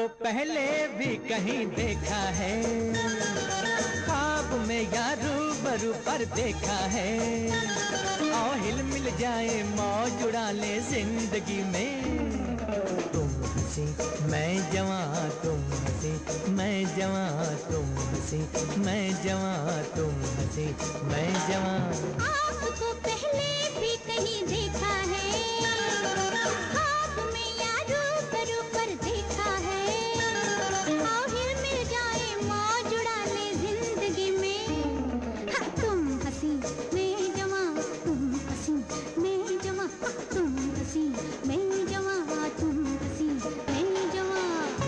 आपको पहले भी कहीं देखा है, ख्वाब में या रूबरू पर देखा है। आओ हिल मिल जाए, मौज उड़ा ले जिंदगी में। तुम हंसी मैं जवां, तुम हंसी मैं जवां, तुम हंसी मैं जवां, तुम हंसी मैं जवां। आपको पहले भी कहीं देखा है, ख्वाब में या रूबरू पर देखा है। आओ हिल मिल जाए, मौज उड़ा ले जिंदगी में। हाँ, तुम हंसी मैं जवां, तुम हंसी मैं जवां, तुम हंसी मैं जवां, तुम हंसी मैं जवां।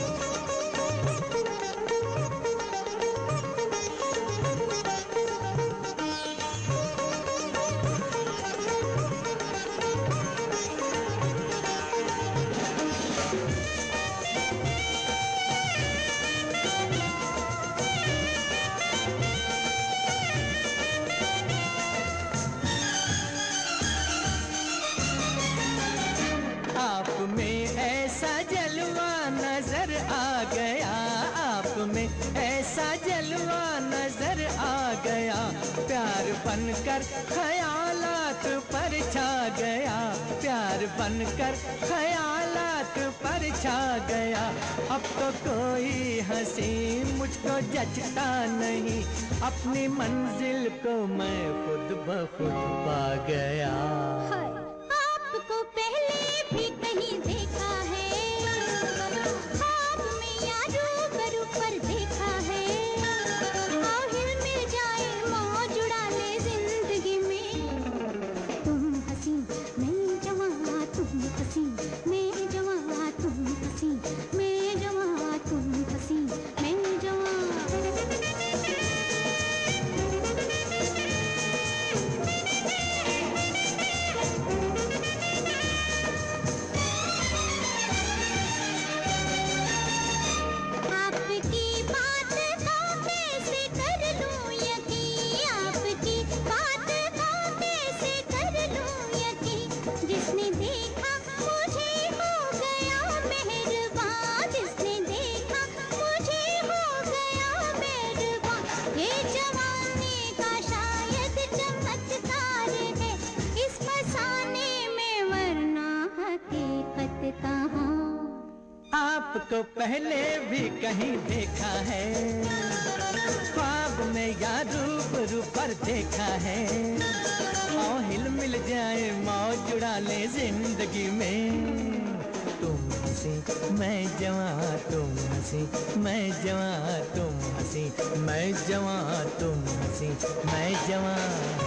आप में ऐसा जलवा नजर आ गया, आप में ऐसा जलवा नजर आ गया। प्यार बनकर ख्यालात पर छा गया, प्यार बनकर ख्यालात पर छा गया। अब तो कोई हंसी मुझको जचता नहीं, अपनी मंजिल को मैं खुद ब खुद पा गया। आपको पहले भी कहीं देखा है, ख्वाब में या रूबरू पर देखा है। आओ हिल मिल जाए, मौज उड़ा ले जिंदगी में। तुम हंसी मैं जवां, तुम हंसी मैं जवां, तुम हंसी मैं जवां, तुम हंसी मैं जवां। आपकी बात का कैसे कर लूं यकीन, आपकी बात का कैसे कर लूं यकीन। जिसने देखा मुझे हो गया मेहरबान, जिसने देखा मुझे हो गया मेहरबान। ये जवानी का शायद चमत्कार है, इस फसाने में वरना हकीकत कहाँ। आपको पहले भी कहीं देखा है, ख्वाब में या रूबरू पर देखा है। आओ हिल मिल जाए, मौज उड़ा ले जिंदगी में। तुम हंसी मैं जवां, तुम हंसी मैं जवां, तुम हंसी मैं जवां, तुम हंसी मैं जवां।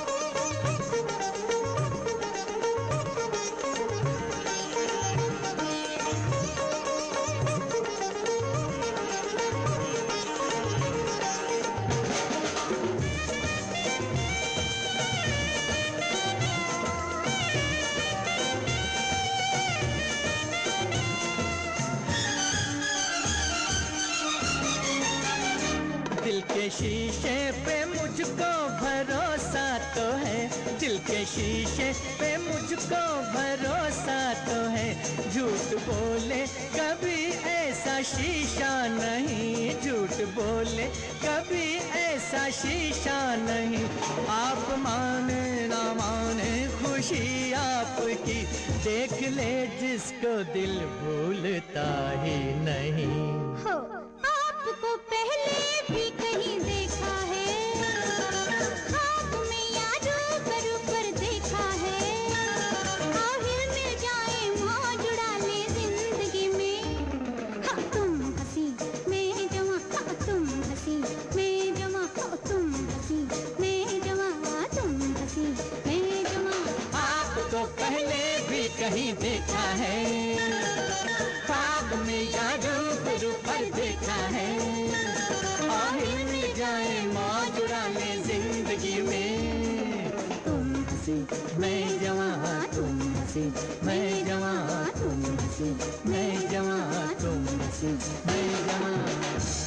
दिल के शीशे पे मुझको भरोसा तो है, दिल के शीशे पे मुझको भरोसा तो है। झूठ बोले कभी ऐसा शीशा नहीं, झूठ बोले कभी ऐसा शीशा नहीं। आप माने ना माने खुशी आपकी, देख ले जिसको दिल भूलता ही नहीं। हो आपको पहले भी कहीं देखा है, ख्वाब में या रूबरू पर देखा है। आओ हिल मिल जाए, मौज उड़ा ले जिंदगी में। हाँ, तुम हंसी मैं जवां, हाँ, तुम हंसी मैं जवां, हाँ, तुम हंसी मैं जवां, तुम हंसी मैं जवां। आपको पहले भी कहीं देखा है, ख्वाब में या रूबरू पर देखा है। और हिल मिल जाए, मौज उड़ा ले जिंदगी में। तुम हंसी मैं जवां, तुम हंसी मैं जवां, तुम हंसी मैं जवां, तुम हंसी मैं जवां।